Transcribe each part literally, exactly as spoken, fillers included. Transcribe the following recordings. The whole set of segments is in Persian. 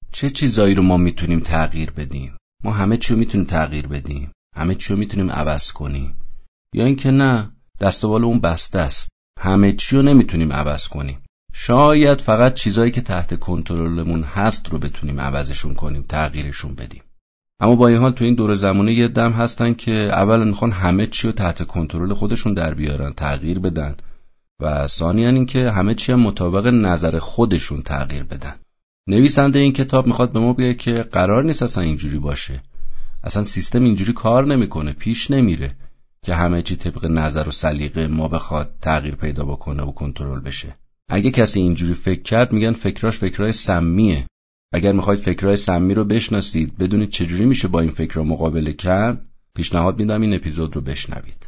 چه چیزایی رو ما میتونیم تغییر بدیم؟ ما همه چی رو میتونیم تغییر بدیم، همه چی رو میتونیم عوض کنیم، یا اینکه نه، دست و بال اون بسته است، همه چی رو نمیتونیم عوض کنیم. شاید فقط چیزایی که تحت کنترلمون هست رو بتونیم عوضشون کنیم، تغییرشون بدیم. اما با این حال تو این دور زمانه یه دم هستن که اولا میخوان همه چی رو تحت کنترل خودشون در بیارن، تغییر بدن، و ثانیاً این که همه چی مطابق نظر خودشون تغییر بدن. نویسنده این کتاب میخواد به ما بگه که قرار نیست اصلا اینجوری باشه. اصلا سیستم اینجوری کار نمیکنه، پیش نمیره که همه چی طبق نظر و سلیقه ما بخواد تغییر پیدا بکنه و کنترل بشه. اگه کسی اینجوری فکر کرد میگن فکراش فکرای سمیه. اگر میخواید فکرای سمی رو بشناسید، بدونید چجوری میشه با این فکرها مقابله کرد، پیشنهاد میدم این اپیزود رو بشنوید.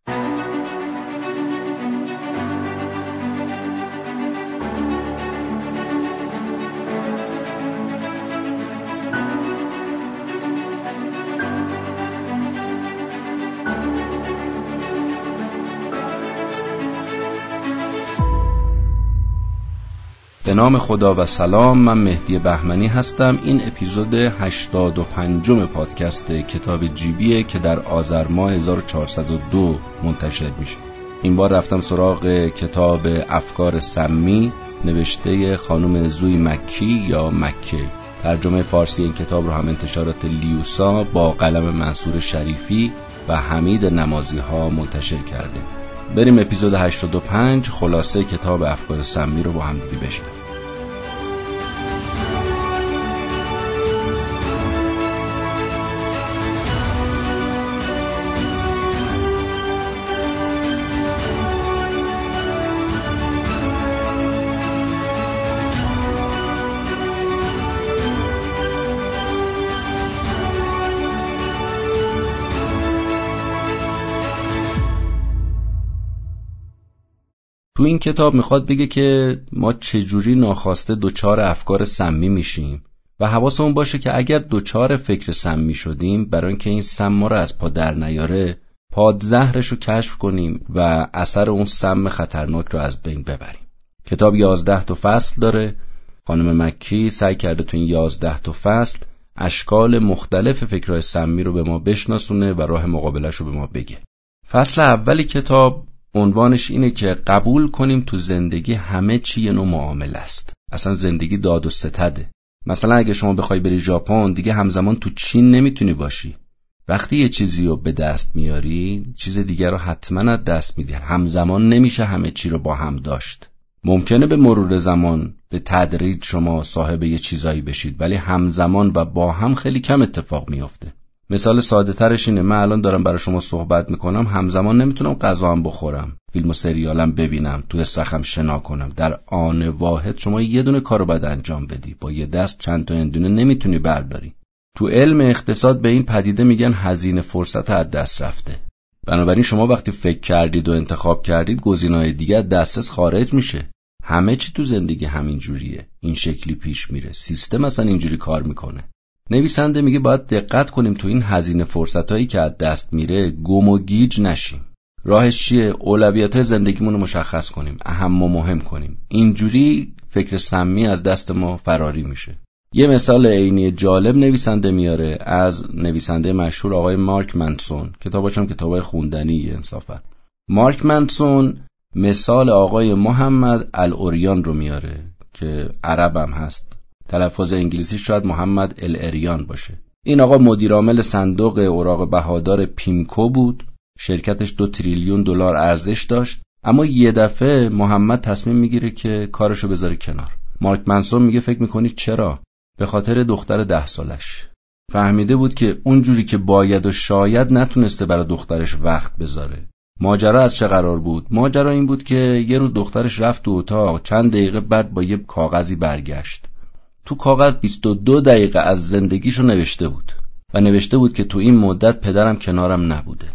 به نام خدا و سلام، من مهدی بهمنی هستم. این اپیزود هشتاد و پنجم پادکست کتاب جیبیه که در آذر ماه هزار و چهارصد و دو منتشر میشه. این بار رفتم سراغ کتاب افکار سمی نوشته خانم زوی مکی یا مکی. ترجمه فارسی این کتاب رو هم انتشارات لیوسا با قلم منصور شریفی و حمید نمازی ها منتشر کرده. بریم اپیزود هشتاد و پنج خلاصه کتاب افکار سمی رو با هم دیگه بشنویم. تو این کتاب میخواد بگه که ما چجوری ناخواسته دوچار افکار سمی میشیم و حواسمون باشه که اگر دوچار فکر سمی شدیم، برای اینکه این سم ما رو از پا در نیاره، پادزهرش رو کشف کنیم و اثر اون سم خطرناک رو از بین ببریم. کتاب یازده تا فصل داره. خانم مکی سعی کرده تو این یازده تا فصل اشکال مختلف فکرهای سمی رو به ما بشناسونه و راه مقابلش رو به ما بگه. فصل اولی کتاب عنوانش اینه که قبول کنیم تو زندگی همه چی یه نوع معامله است. اصلا زندگی داد و ستده. مثلا اگه شما بخوای بری ژاپن، دیگه همزمان تو چین نمیتونی باشی. وقتی یه چیزی رو به دست میاری، چیز دیگر رو حتما از دست میدی. همزمان نمیشه همه چی رو با هم داشت. ممکنه به مرور زمان به تدریج شما صاحب یه چیزایی بشید، ولی همزمان و با هم خیلی کم اتفاق میفته. مثال ساده ترش اینه، من الان دارم برای شما صحبت میکنم، همزمان نمیتونم غذا هم بخورم، فیلم و سریالم ببینم، تو استخرم شنا کنم. در آن واحد شما یه دونه کارو باید انجام بدی، با یه دست چند تا هندونه نمیتونی برداری. تو علم اقتصاد به این پدیده میگن هزینه فرصت از دست رفته. بنابراین شما وقتی فکر کردید و انتخاب کردید، گزینه‌های دیگه از دسترس خارج میشه. همه چی تو زندگی همین جوریه، این شکلی پیش میره. سیستم اصلا اینجوری کار میکنه. نویسنده میگه باید دقت کنیم تو این هزینه فرصتایی که از دست میره گم و گیج نشیم. راهش چیه؟ اولویت‌های زندگیمون رو مشخص کنیم، اهم و مهم کنیم. اینجوری فکر سمی از دست ما فراری میشه. یه مثال عینی جالب نویسنده میاره از نویسنده مشهور آقای مارک منسون. کتاباش هم کتابای خوندنیه انصافا. مارک منسون مثال آقای محمد الاریان رو میاره که عربم هست. تلفظ انگلیسی شاید محمد الاریان باشه. این آقا مدیر عامل صندوق اوراق بهادار پیمکو بود. شرکتش دو تریلیون دلار ارزش داشت. اما یه دفعه محمد تصمیم میگیره که کارشو بذاره کنار. مارک منسون میگه فکر میکنی چرا؟ به خاطر دختر ده سالش. فهمیده بود که اونجوری که باید و شاید نتونسته برای دخترش وقت بذاره. ماجرا از چه قرار بود؟ ماجرا این بود که یه روز دخترش رفت تو اتاق، چند دقیقه بعد با یه کاغذی برگشت. تو کاغذ بیست و دو دقیقه از زندگیشو نوشته بود و نوشته بود که تو این مدت پدرم کنارم نبوده.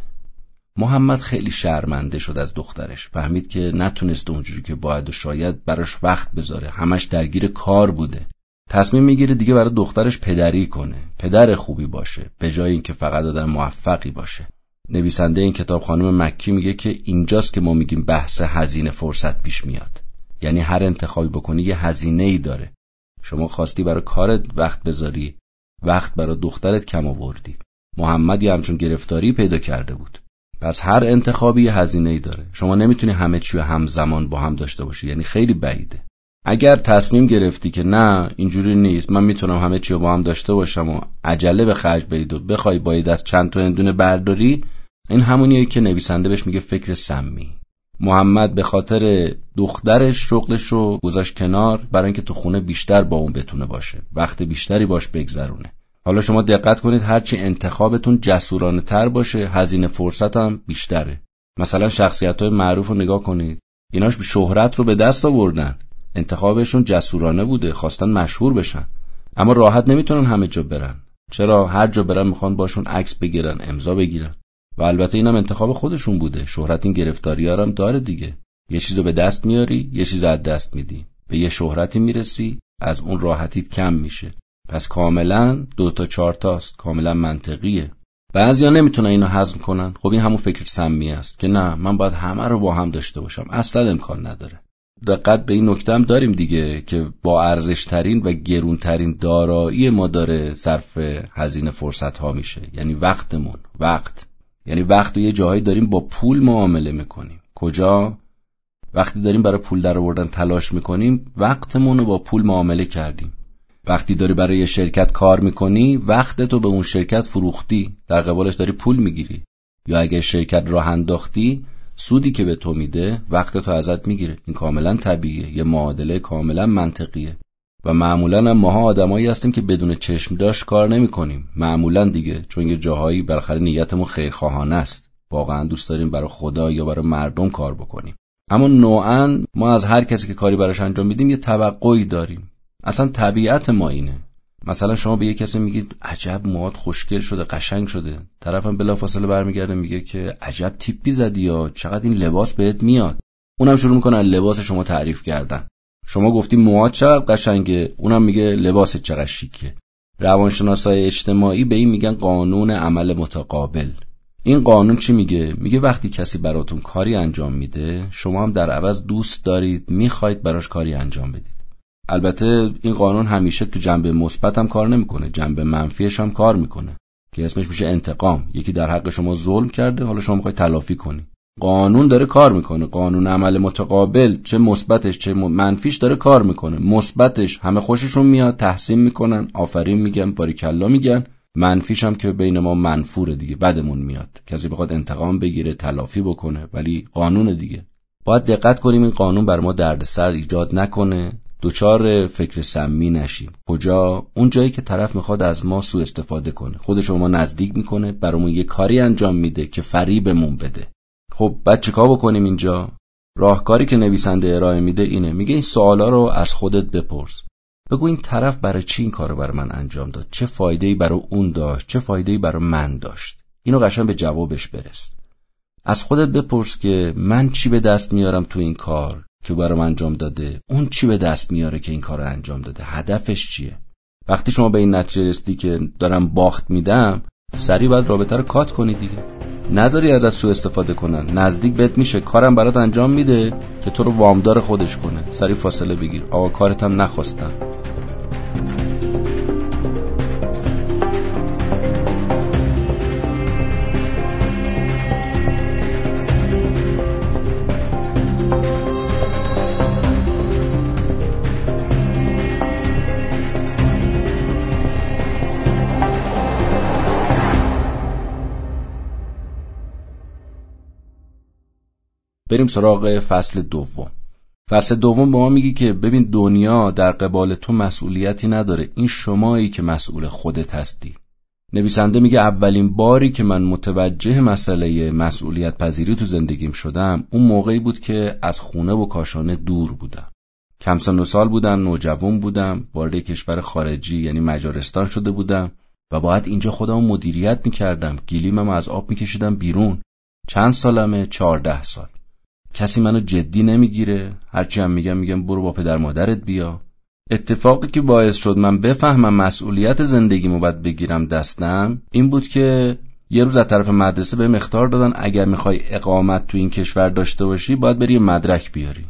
محمد خیلی شرمنده شد از دخترش. فهمید که نتونسته اونجوری که باید و شاید براش وقت بذاره. همش درگیر کار بوده. تصمیم میگیره دیگه برای دخترش پدری کنه، پدر خوبی باشه، به جای اینکه فقط آدم موفقی باشه. نویسنده این کتاب خانم مکی میگه که اینجاست که ما میگیم بحث هزینه فرصت پیش میاد. یعنی هر انتخابی بکنی یه هزینه‌ای داره. شما خواستی برای کارت وقت بذاری، وقت برای دخترت کم آوردی. محمد یه همچون گرفتاری پیدا کرده بود. پس هر انتخابی یه هزینه‌ای داره. شما نمیتونی همه چی رو همزمان با هم داشته باشی، یعنی خیلی بعیده. اگر تصمیم گرفتی که نه اینجوری نیست، من میتونم همه چی رو با هم داشته باشم و عجله به خرج بدید و بخوای باید از چند تا هندونه برداری، این همونیه که نویسنده بهش میگه فکر سمی. محمد به خاطر دخترش شغلش رو گذاشت کنار برای اینکه تو خونه بیشتر با اون بتونه باشه، وقت بیشتری باش بگذرونه. حالا شما دقت کنید، هرچی انتخابتون جسورانه تر باشه، هزینه فرصت هم بیشتره. مثلا شخصیت‌های معروف رو نگاه کنید، ایناش شهرت رو به دست آوردن، انتخابشون جسورانه بوده، خواستن مشهور بشن، اما راحت نمیتونن همه جا برن. چرا؟ هر جا برن میخوان باشون عکس بگیرن، امضا بگیرن. و البته اینم انتخاب خودشون بوده. شهرت این گرفتاری‌ها هم داره دیگه. یه چیزو به دست میاری، یه چیزو از دست میدی. به یه شهرتی میرسی، از اون راحتیت کم میشه. پس کاملا دو تا چهار تاست، کاملا منطقیه. بعضیا نمیتونن اینو هضم کنن. خب این همون فکر سمی است که نه من باید همه رو با هم داشته باشم. اصلا امکان نداره. دقت به این نکته هم داریم دیگه که با ارزش ترین و گرون ترین دارایی ما داره صرف هزینه فرصت ها میشه. یعنی وقتمون. وقت یعنی وقت رو یه جاهایی داریم با پول معامله میکنیم. کجا؟ وقتی داریم برای پول در آوردن تلاش میکنیم، وقتمون رو با پول معامله کردیم. وقتی داری برای یه شرکت کار میکنی، وقتتو به اون شرکت فروختی، در قبالش داری پول میگیری. یا اگه شرکت راه انداختی، سودی که به تو میده وقتتو ازت میگیره. این کاملا طبیعیه، یه معادله کاملا منطقیه. و معمولا هم ماها آدمایی هستیم که بدون چشم داشت کار نمیکنیم. معمولا دیگه، چون یه جاهایی بالاخره نیتمون خیرخواهانه است. واقعا دوست داریم برای خدا یا برای مردم کار بکنیم. اما نوعاً ما از هر کسی که کاری براش انجام میدیم یه توقعی داریم. اصلا طبیعت ما اینه. مثلا شما به یه کسی میگید عجب موهات خوشگل شده، قشنگ شده، طرفم بلافاصله برمیگرده میگه که عجب تیپی زدی یا چقدر این لباس بهت میاد. اونم شروع میکنه از لباس شما تعریف کردن. شما گفتی موهات چقدر قشنگه، اونم میگه لباست چقدر شیکه. روانشناسای اجتماعی به این میگن قانون عمل متقابل. این قانون چی میگه؟ میگه وقتی کسی براتون کاری انجام میده، شما هم در عوض دوست دارید، میخواید براش کاری انجام بدید. البته این قانون همیشه تو جنبه مثبت هم کار نمیکنه، جنبه منفیش هم کار میکنه که اسمش میشه انتقام. یکی در حق شما ظلم کرده، حالا شما میخواید تلافی کنی. قانون داره کار میکنه، قانون عمل متقابل، چه مثبتش چه منفیش داره کار میکنه. مثبتش همه خوششون میاد، تحسین میکنن، آفرین میگن، باریکلا میگن. منفیش هم که بین ما منفوره دیگه، بدمون میاد کسی بخواد انتقام بگیره، تلافی بکنه، ولی قانون دیگه. باید دقت کنیم این قانون بر ما دردسر ایجاد نکنه، دوچار فکر سمی نشیم. کجا؟ اون جایی که طرف میخواد از ما سوء استفاده کنه، خودش رو ما نزدیک میکنه، برامون یه کاری انجام میده که فریبمون بده. خب بعد چیکار بکنیم اینجا؟ راهکاری که نویسنده ارائه میده اینه، میگه این سوالا رو از خودت بپرس. بگو این طرف برای چی این کارو برای من انجام داد؟ چه فایده‌ای برای اون داشت؟ چه فایده‌ای برای من داشت؟ اینو قشنگ به جوابش برس. از خودت بپرس که من چی به دست میارم تو این کار که برای من انجام داده؟ اون چی به دست میاره که این کارو انجام داده؟ هدفش چیه؟ وقتی شما به این نتیجه رسیدی که دارم باخت میدم، سریع باید رابطه رو کات کنی دیگه. نذاری ازت سوء استفاده کنن. نزدیک بهت میشه، کارم برات انجام میده که تو رو وامدار خودش کنه. سریع فاصله بگیر. آقا کارت هم نخواستم. بریم سراغ فصل دوم. فصل دوم به ما میگه که ببین دنیا در قبال تو مسئولیتی نداره، این شمایی که مسئول خودت هستی. نویسنده میگه اولین باری که من متوجه مسئله مسئولیت پذیری تو زندگیم شدم، اون موقعی بود که از خونه و کاشانه دور بودم. کم سن و سال بودم، نوجوان بودم، وارد کشور خارجی یعنی مجارستان شده بودم و باید اینجا خودمو مدیریت میکردم. گلیمم از آب میکشیدم بیرون. چند سالمه؟ چهارده سال. کسی منو جدی نمیگیره، هرچی هم میگم میگم برو با پدر مادرت بیا. اتفاقی که باعث شد من بفهمم مسئولیت زندگیمو باید بگیرم دستم این بود که یه روز از طرف مدرسه بهم اخطار دادن اگر میخوای اقامت تو این کشور داشته باشی باید بری مدرک بیاری.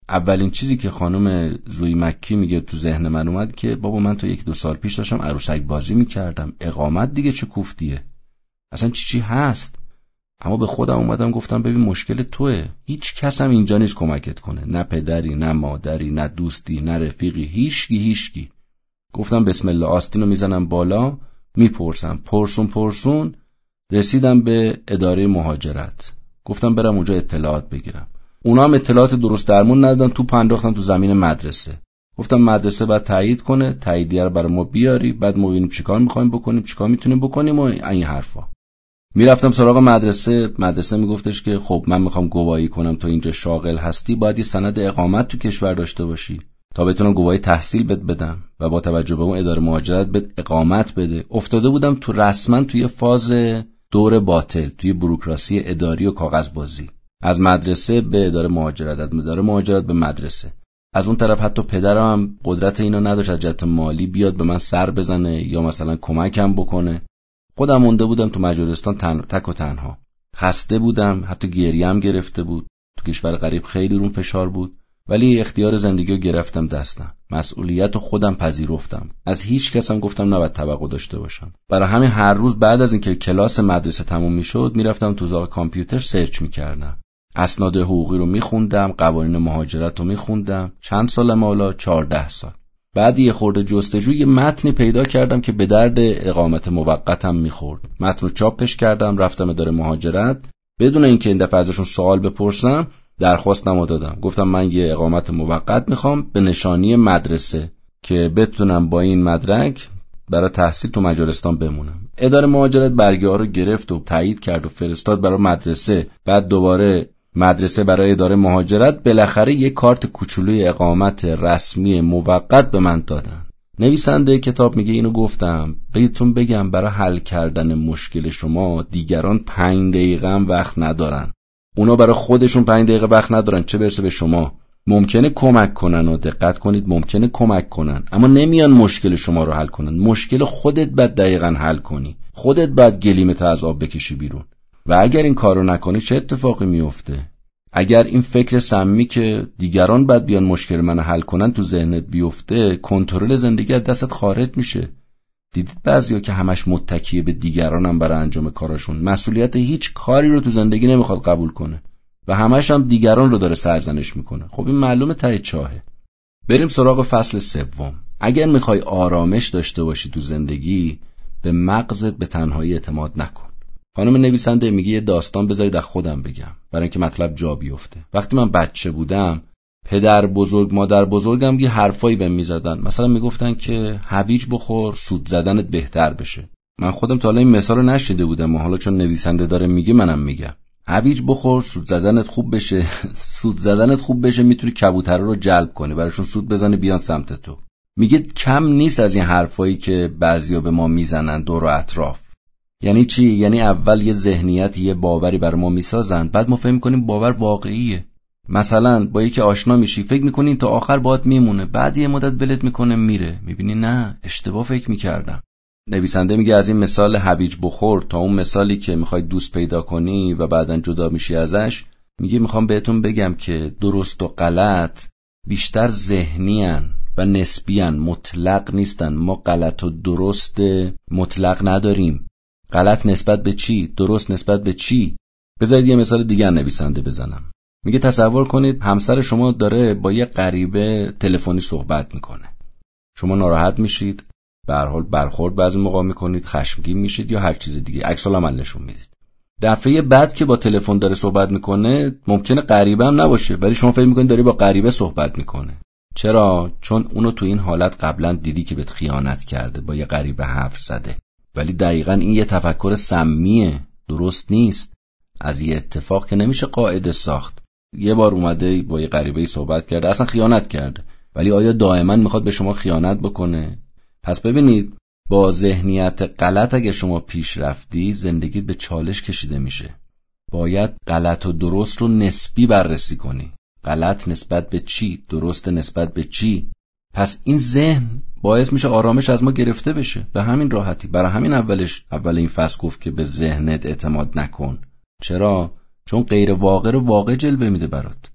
اولین چیزی که خانم زوی مکی میگه تو ذهن من اومد که بابا من تو یک دو سال پیش داشتم عروسک بازی میکردم، اقامت دیگه چه کوفتیه، اصلا چی چی هست. اما به خودم اومدم گفتم ببین مشکل توئه، هیچ کس هم اینجا نیست کمکت کنه، نه پدری نه مادری نه دوستی نه رفیقی، هیچکی هیچکی. گفتم بسم الله آستینو میزنم بالا، میپرسم پرسون پرسون رسیدم به اداره مهاجرت. گفتم برم اونجا اطلاعات بگیرم. اونا هم اطلاعات درست درمون ندادن، توپ انداختن تو زمین مدرسه. گفتم مدرسه باید تایید کنه، تاییدیه رو برای ما بیاری، بعد ما ببینیم چیکار می‌خوایم بکنیم، چیکار میتونیم بکنیم و این حرفا. میرفتم سراغ مدرسه، مدرسه میگفتش که خب من میخوام گواهی کنم تو اینجا شاغل هستی، باید یه سند اقامت تو کشور داشته باشی تا بتونم گواهی تحصیل بد بدم و با توجه به اون اداره مهاجرت بد اقامت بده. افتاده بودم تو رسما توی فاز دور باطل، توی بوروکراسی اداری و کاغذبازی، از مدرسه به اداره مهاجرت، از اداره مهاجرت به مدرسه. از اون طرف حتی پدرم هم قدرت اینو نداشت از جهت مالی بیاد به من سر بزنه یا مثلا کمکم بکنه. خودم مونده بودم تو مجارستان تن... تک و تنها. خسته بودم، حتی گریم گرفته بود. تو کشور غریب خیلی روم فشار بود، ولی اختیار زندگی رو گرفتم دستم. مسئولیت رو خودم پذیرفتم. از هیچ کس هم گفتم نباید توقع داشته باشم. برای همین هر روز بعد از اینکه کلاس مدرسه تموم میشد میرفتم تو اتاق کامپیوتر سرچ میکردم. اسناد حقوقی رو میخوندم، قوانین مهاجرت رو میخوندم. چند سالم حالا؟ چهارده سال. بعد یه خورده جستجو یه متنی پیدا کردم که به درد اقامت موقتم میخورد. متن رو چاپش کردم، رفتم اداره مهاجرت، بدون اینکه این دفعه ازشون سوال بپرسم درخواستمو دادم. گفتم من یه اقامت موقت میخوام به نشانی مدرسه که بتونم با این مدرک برای تحصیل تو مجارستان بمونم. اداره مهاجرت برگه ها رو گرفت و تایید کرد و فرستاد برای مدرسه، بعد دوباره مدرسه برای اداره مهاجرت. بالاخره یک کارت کوچولوی اقامت رسمی موقت به من دادن. نویسنده کتاب میگه اینو گفتم بهتون بگم برای حل کردن مشکل شما دیگران پنج دقیقه هم وقت ندارن. اونا برای خودشون پنج دقیقه وقت ندارن، چه برسه به شما. ممکنه کمک کنن و دقت کنید ممکنه کمک کنن، اما نمیان مشکل شما رو حل کنن. مشکل خودت باید دقیقاً حل کنی، خودت باید گلیمت از آب بکشی بیرون. و اگر این کارو نکنی چه اتفاقی میفته؟ اگر این فکر سمی که دیگران باید بیان مشکل منو حل کنن تو ذهنت بیفته، کنترل زندگی از دستت خارج میشه. دیدید بعضیا که همش متکیه به دیگرانم برای انجام کاراشون، مسئولیت هیچ کاری رو تو زندگی نمیخواد قبول کنه و همش هم دیگران رو داره سرزنش میکنه. خب این معلومه ته چاهه. بریم سراغ فصل سوم. اگر میخوای آرامش داشته باشی تو زندگی، به مغزت به تنهایی اعتماد نکن. خانم نویسنده میگه یه داستان بذارید از خودم بگم برای اینکه مطلب جا بیفته. وقتی من بچه بودم، پدر بزرگ مادر بزرگم یه حرفایی بهم میزدن، مثلا میگفتن که هویج بخور سود زدنت بهتر بشه. من خودم تا حالا این مثال رو نشنیده بودم و حالا چون نویسنده داره میگه منم میگم. هویج بخور سود زدنت خوب بشه. سود زدنت خوب بشه میتونی کبوترها رو جلب کنی، براشون سود بزنی بیان سمت تو. میگه کم نیست از این حرفایی که بعضیا به ما میزنن دور و اطراف. یعنی چی؟ یعنی اول یه ذهنیت، یه باوری برای ما میسازن، بعد ما فکر میکنیم باور واقعیه. مثلا با یکی آشنا میشی، فکر میکنی تا آخر باهات میمونه، بعد یه مدت ولت میکنه میره، میبینی نه اشتباه فکر میکردم. نویسنده میگه از این مثال هویج بخور تا اون مثالی که میخوای دوست پیدا کنی و بعدن جدا میشی ازش، میگه میخوام بهتون بگم که درست و غلط بیشتر ذهنی‌ان و نسبی‌ان، مطلق نیستن. ما غلط و درست مطلق نداریم. غلط نسبت به چی؟ درست نسبت به چی؟ بذارید یه مثال دیگه نویسنده بزنم. میگه تصور کنید همسر شما داره با یه غریبه تلفنی صحبت میکنه. شما ناراحت میشید، به هر حال برخورد بعضی موقع میکنید، خشمگین میشید یا هر چیز دیگه، عکس العمل نشون میدید. دفعه بعد که با تلفن داره صحبت میکنه ممکنه غریبه هم نباشه، ولی شما فکر میکنید داری با غریبه صحبت میکنه. چرا؟ چون اونو تو این حالت قبلا دیدی که بهت خیانت کرده، با یه غریبه حرف زده. ولی دقیقاً این یه تفکر سمیه، درست نیست. از یه اتفاق که نمیشه قاعده ساخت. یه بار اومده با یه غریبه‌ای صحبت کرده، اصلا خیانت کرده، ولی آیا دائما میخواد به شما خیانت بکنه؟ پس ببینید با ذهنیت غلط اگه شما پیش رفتی، زندگیت به چالش کشیده میشه. باید غلط و درست رو نسبی بررسی کنی. غلط نسبت به چی؟ درست نسبت به چی؟ پس این ذهن باعث میشه آرامش از ما گرفته بشه به همین راحتی. برای همین اولش اول این فصل گفت که به ذهنت اعتماد نکن. چرا؟ چون غیر واقع رو واقع جلوه میده برات.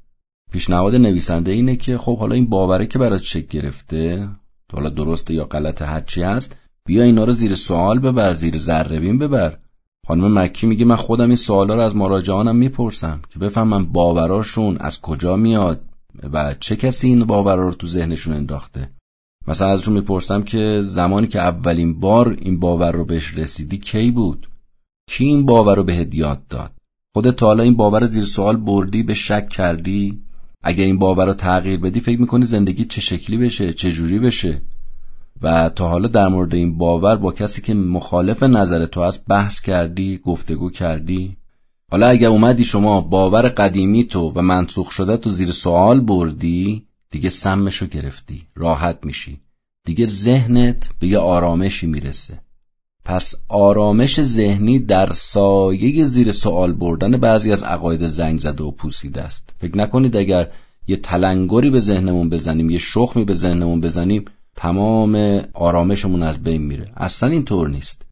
پیشنهاد نویسنده اینه که خب حالا این باوره که برات شکل گرفته، حالا درسته یا غلطه هر چی هست، بیا اینا رو زیر سوال ببر، زیر ذره بین ببر. خانم مکی میگه من خودم این سوالا رو از مراجعانم میپرسم که بفهمم باوراشون از کجا میاد و چه کسی این باورا رو تو ذهنشون انداخته. مثلا ازشون میپرسم که زمانی که اولین بار این باور رو بهش رسیدی کی بود؟ کی این باور رو بهت یاد داد؟ خودت تا حالا این باور رو زیر سوال بردی، به شک کردی؟ اگه این باور رو تغییر بدی فکر میکنی زندگی چه شکلی بشه، چه جوری بشه؟ و تا حالا در مورد این باور با کسی که مخالف نظر تو هست بحث کردی، گفتگو کردی؟ حالا اگه اومدی شما باور قدیمی تو و منسوخ شده تو زیر سوال بردی، دیگه سمشو گرفتی، راحت میشی، دیگه ذهنت به یه آرامشی میرسه. پس آرامش ذهنی در سایه زیر سوال بردن بعضی از عقاید زنگ زده و پوسیده است. فکر نکنید اگر یه تلنگری به ذهنمون بزنیم، یه شخمی به ذهنمون بزنیم، تمام آرامشمون از بین میره. اصلا اینطور نیست.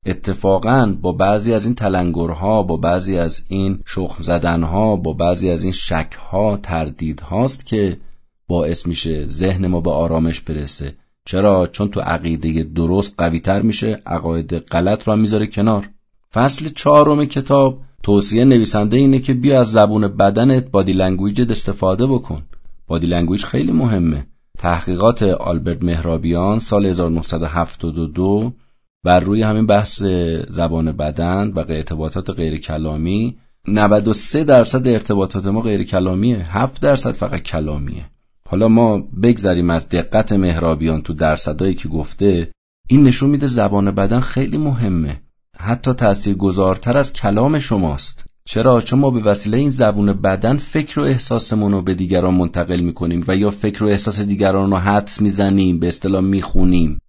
اتفاقاً با بعضی از این تلنگرها، با بعضی از این شخم زدنها، با بعضی از این شکها، تردیدهاست که باعث میشه ذهن ما به آرامش برسه. چرا؟ چون تو عقیده درست قوی تر میشه، عقاید غلط رو هم میذاره کنار. فصل چهارم کتاب توصیه نویسنده اینه که بیا از زبون بدنت، بادی لنگویجت استفاده بکن. بادی لنگویج خیلی مهمه. تحقیقات آلبرت مهرابیان سال هزار و نهصد و هفتاد و دو بر روی همین بحث زبان بدن و ارتباطات غیر کلامی، نود و سه درصد ارتباطات ما غیر کلامیه، هفت درصد فقط کلامیه. حالا ما بگذاریم از دقت مهرابیان تو درصدایی که گفته، این نشون میده زبان بدن خیلی مهمه، حتی تاثیرگذارتر از کلام شماست. چرا؟ چون ما به وسیله این زبون بدن فکر و احساسمون رو به دیگران منتقل میکنیم و یا فکر و احساس دیگران رو حدس میزنیم، به اصطلاح میخونیم.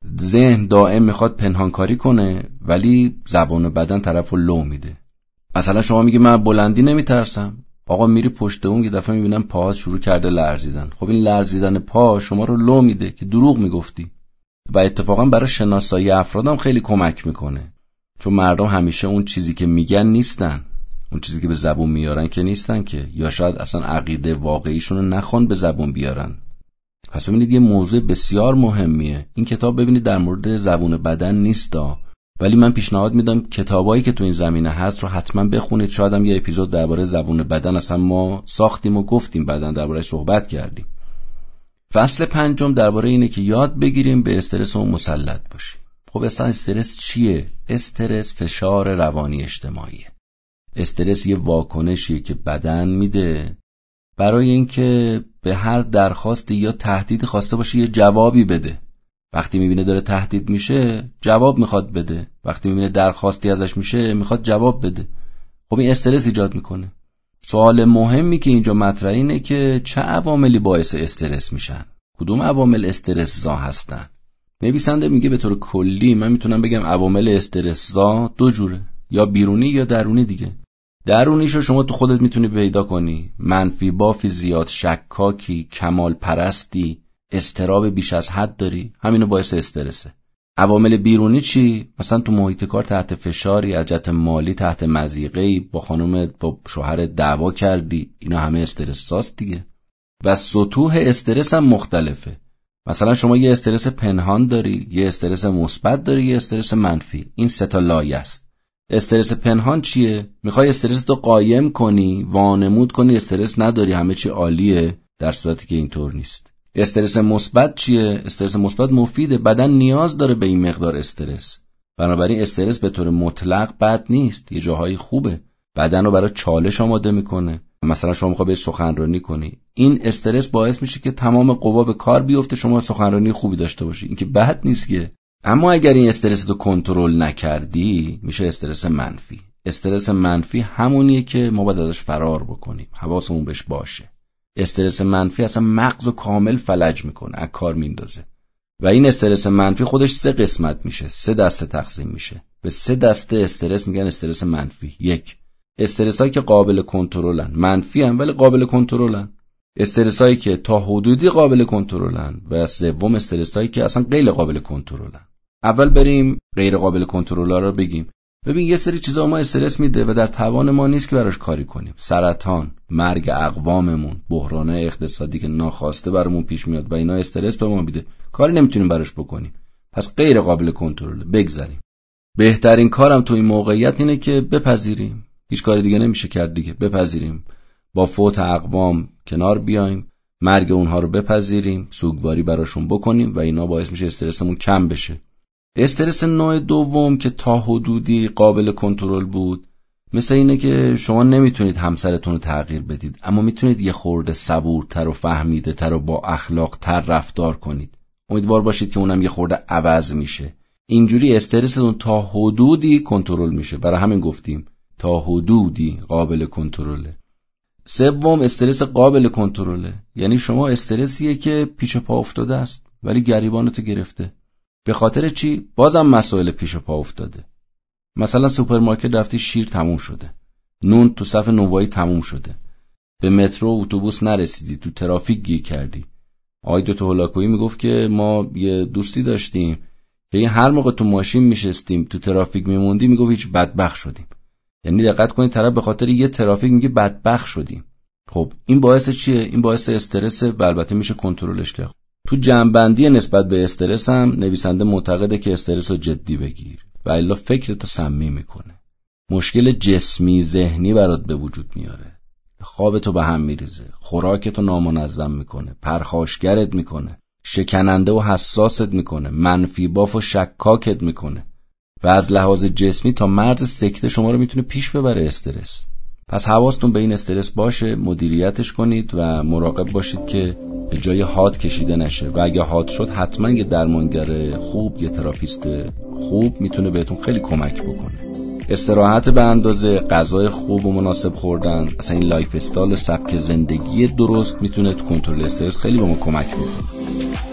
ذهن دائم میخواد پنهانکاری کنه ولی زبان بدن طرفو لو میده. مثلا شما میگی من بلندی نمیترسم، آقا میری پشت اون یه دفعه میبینم پاهات شروع کرده لرزیدن. خب این لرزیدن پا شما رو لو میده که دروغ میگفتی. و اتفاقا برای شناسایی افرادم خیلی کمک میکنه، چون مردم همیشه اون چیزی که میگن نیستن، اون چیزی که به زبون میارن که نیستن که، یا شاید اصلا عقیده واقعیشون رو نخوان به زبون بیارن. پس ببینید یه موضوع بسیار مهمیه. این کتاب ببینید در مورد زبون بدن نیستا، ولی من پیشنهاد میدم کتابایی که تو این زمینه هست رو حتما بخونید. شاید هم یه اپیزود درباره زبون بدن اصلا ما ساختیم و گفتیم، بعدن درباره صحبت کردیم. فصل پنجم درباره اینه که یاد بگیریم به استرسمون مسلط باشیم. خب اصلا استرس چیه؟ استرس فشار روانی اجتماعیه. استرس یه واکنشیه که بدن میده برای اینکه به هر درخواستی یا تهدیدی خواسته باشه یه جوابی بده. وقتی میبینه داره تهدید میشه جواب میخواد بده، وقتی میبینه درخواستی ازش میشه میخواد جواب بده. خب این استرس ایجاد میکنه. سوال مهمی که اینجا مطرح اینه که چه عواملی باعث استرس میشن؟ کدوم عوامل استرس زا هستن؟ نویسنده میگه به طور کلی من میتونم بگم عوامل استرس زا دو جوره، یا بیرونی یا درونی دیگه. درونیشو شما تو خودت میتونی پیدا کنی، منفی بافی زیاد، شکاکی، کمال پرستی، اضطراب بیش از حد داری، همینو باعث استرسه. عوامل بیرونی چی؟ مثلا تو محیط کار تحت فشاری، از جهت مالی تحت مضیقه‌ای، با خانم با شوهر دعوا کردی، اینا همه استرساست دیگه. و سطوح استرس هم مختلفه. مثلا شما یه استرس پنهان داری، یه استرس مثبت داری، یه استرس منفی. این سه تا لایه است. استرس پنهان چیه؟ میخوای استرس تو قایم کنی، وانمود کنی استرس نداری، همه چی عالیه، در صورتی که اینطور نیست. استرس مثبت چیه؟ استرس مثبت مفیده، بدن نیاز داره به این مقدار استرس. بنابراین استرس به طور مطلق بد نیست، یه جاهایی خوبه، بدن رو برای چالش آماده میکنه. مثلا شما میخوای به سخنرانی کنی، این استرس باعث میشه که تمام قوا به کار بیفته، شما سخنرانی خوبی داشته باشی، این که بد نیست که. اما اگر این استرس رو کنترل نکردی میشه استرس منفی. استرس منفی همونیه که ما باید ازش فرار بکنیم، حواسمون بهش باشه. استرس منفی اصلا مغز رو کامل فلج میکنه، از کار میندازه. و این استرس منفی خودش سه قسمت میشه، سه دسته تقسیم میشه. به سه دسته استرس میگن استرس منفی. یک، استرسایی که قابل کنترلن، منفی ان ولی قابل کنترلن. استرسایی که تا حدودی قابل کنترلن. و سوم استرسایی که اصلا غیر قابل کنترلن. اول بریم غیر قابل کنترل‌ها رو بگیم. ببین یه سری چیزا ما استرس میده و در توان ما نیست که براش کاری کنیم. سرطان، مرگ اقواممون، بحران‌های اقتصادی که ناخواسته برامون پیش میاد و اینا استرس به ما میده. کاری نمیتونیم براش بکنیم. پس غیر قابل کنترل، بگذاریم. بهترین کارم تو این موقعیت اینه که بپذیریم. هیچ کاری دیگه نمیشه کرد دیگه. بپذیریم. با فوت اقوام کنار بیایم، مرگ اونها رو بپذیریم، سوگواری براشون بکنیم و اینا باعث میشه استرسمون کم بشه. استرس نوع دوم که تا حدودی قابل کنترل بود، مثل اینه که شما نمیتونید همسرتون رو تغییر بدید، اما میتونید یه خورده صبورتر و فهمیده تر و با اخلاق تر رفتار کنید. امیدوار باشید که اونم یه خورده عوض میشه. اینجوری استرستون تا حدودی کنترل میشه. برای همین گفتیم تا حدودی قابل کنترله. سوم استرس قابل کنترله، یعنی شما استرسیه که پیش پا افتاده است ولی گریبانتو گرفته. به خاطر چی؟ بازم مسائل پیش پا افتاده. مثلا سوپرمارکت رفتی شیر تموم شده، نون تو صف نونوایی تموم شده، به مترو و اتوبوس نرسیدی، تو ترافیک گیر کردی. آقای دکتر هولاکویی میگفت که ما یه دوستی داشتیم که هر موقع تو ماشین میشستیم تو ترافیک میموندیم میگفت هیچ بدبخت شدیم. یعنی دقت کنید طرف به خاطر یه ترافیک میگه بدبخت شدیم. خب این باعث چیه؟ این باعث استرس و البته میشه کنترلش کرد. تو جمع‌بندی نسبت به استرس هم نویسنده معتقده که استرس رو جدی بگیر و الا فکرتو سمی میکنه. مشکل جسمی ذهنی برات به وجود میاره. خوابتو به هم میریزه، خوراکتو نامنظم میکنه، پرخاشگرت میکنه، شکننده و حساست میکنه، منفی باف و شکاکت میکنه و از لحاظ جسمی تا مرز سکته شما رو میتونه پیش ببره استرس. پس حواستون به این استرس باشه، مدیریتش کنید و مراقب باشید که به جای حاد کشیده نشه و اگه حاد شد حتما یه درمانگر خوب، یه تراپیست خوب میتونه بهتون خیلی کمک بکنه. استراحت به اندازه، غذای خوب و مناسب خوردن، اصلا این لایف استایل، سبک زندگی درست میتونه تو کنترل استرس خیلی به ما کمک بکنه.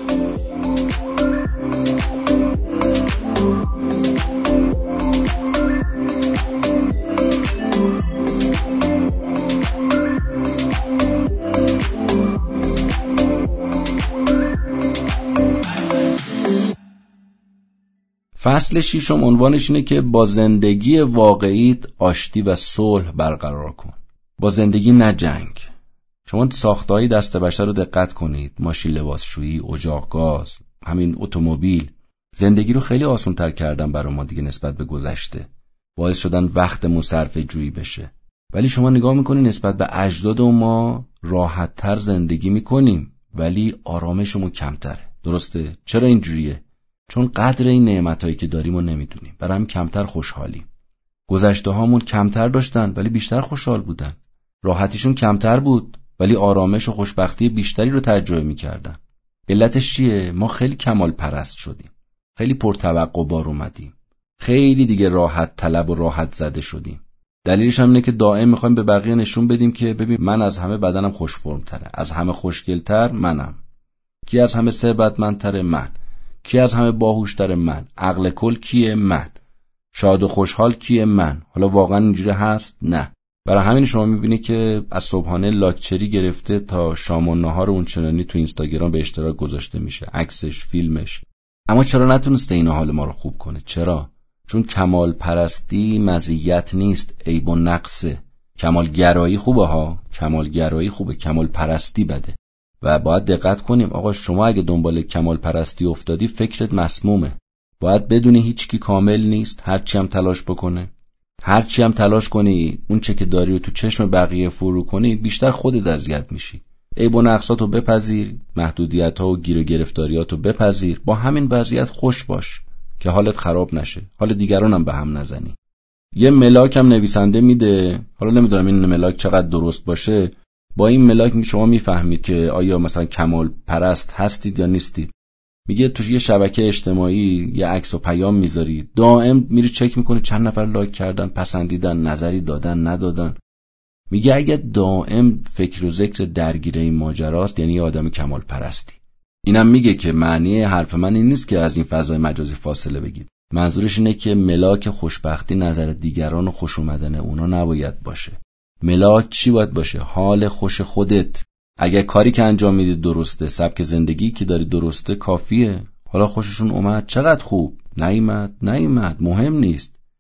فصل ششم عنوانش اینه که با زندگی واقعیت آشتی و صلح برقرار کن. با زندگی نه جنگ. شما ساختهای دست بشر رو دقت کنید، ماشین لباسشویی، اجاق گاز، همین اتومبیل، زندگی رو خیلی آسان تر کردن برای ما دیگه نسبت به گذشته. باعث شدن وقتمون صرفه جویی بشه. ولی شما نگاه میکنید نسبت به اجداد ما راحت تر زندگی میکنیم ولی آرامشمون کمتره. درسته؟ چرا اینجوریه؟ چون قدر این نعمتایی که داریم رو نمیدونیم، برای همین کمتر خوشحالیم. گذشته هامون کمتر داشتن ولی بیشتر خوشحال بودن. راحتیشون کمتر بود ولی آرامش و خوشبختی بیشتری رو تجربه میکردن. علتش چیه؟ ما خیلی کمال پرست شدیم، خیلی پرتوقع بار اومدیم، خیلی دیگه راحت طلب و راحت زده شدیم. دلیلش هم اینه که دائم میخوایم به بقیه نشون بدیم که ببین من از همه بدنم خوش فرم تره، از همه خوشگلتر منم، کی از همه ثروتمندتره من، کی از همه باهوشتر من، عقل کل کیه من، شاد و خوشحال کیه من. حالا واقعا اینجوری هست؟ نه. برای همین شما میبینی که از صبحانه لاکچری گرفته تا شام و نهار اونچنانی تو اینستاگرام به اشتراک گذاشته میشه، عکسش، فیلمش. اما چرا نتونسته این حال ما رو خوب کنه؟ چرا؟ چون کمال پرستی مزیت نیست، عیب و نقصه. کمال گرایی خوبه ها، کمال گرایی خوبه، کمال پرستی بده. و باید دقت کنیم آقا، شما اگه دنبال کمال پرستی افتادی فکرت مسمومه. باید بدونی هیچ کی کامل نیست، هرچی هم تلاش بکنه، هرچی هم تلاش کنی اون چه که داری و تو چشم بقیه فرو کنی، بیشتر خودت اذیت میشی. عیب و نقصاتو بپذیر، محدودیت‌ها و گیر و گرفتاریاتو بپذیر، با همین وضعیت خوش باش که حالت خراب نشه، حال دیگران هم به هم نزنی. یه ملاک هم نویسنده میده، حالا نمیدونم این ملاک چقدر درست باشه. با این ملاک شما میفهمید که آیا مثلا کمال پرست هستید یا نیستید. میگه تو یه شبکه اجتماعی یه عکس و پیام میذاری، دائم میری چک میکنی چند نفر لایک کردن، پسندیدن، نظری دادن، ندادن. میگه اگه دائم فکر و ذکر درگیر این ماجراست یعنی یه آدم کمال پرستی. اینم میگه که معنی حرف من این نیست که از این فضای مجازی فاصله بگیر. منظورش اینه که ملاک خوشبختی نظر دیگران و خوش اومدن اونا نباید باشه. ملاک چی باید باشه؟ حال خوش خودت. اگه کاری که انجام میدی درسته، سبک زندگی که داری درسته، کافیه. حالا خوششون اومد چقدر خوب، نیامد نیامد مهم نیست.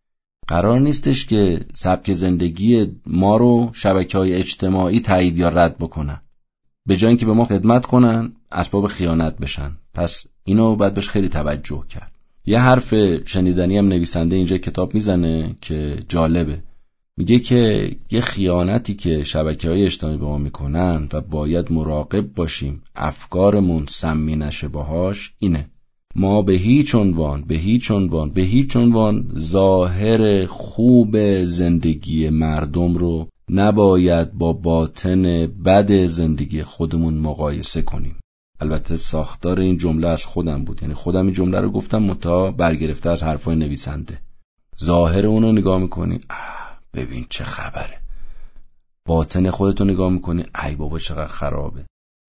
قرار نیستش که سبک زندگی ما رو شبکه‌های اجتماعی تایید یا رد بکنن. به جای اینکه به ما خدمت کنن، اسباب خیانت بشن. پس اینو باید بهش خیلی توجه کرد. یه حرف شنیدنی هم نویسنده اینجا کتاب میزنه که جالبه. میگه که یه خیانتی که شبکه‌های اجتماعی به ما میکنن و باید مراقب باشیم افکارمون سمی نشه باهاش اینه: ما به هیچ عنوان به هیچ عنوان به هیچ عنوان ظاهر خوب زندگی مردم رو نباید با باطن بد زندگی خودمون مقایسه کنیم. البته ساختار این جمله از خودم بود، یعنی خودم این جمله رو گفتم متا برگرفته از حرفای نویسنده. ظاهر اون رو نگاه میکنی، آه ببین چه خبره. باطن خودت رو نگاه میکنی، ای بابا چقدر خرابه.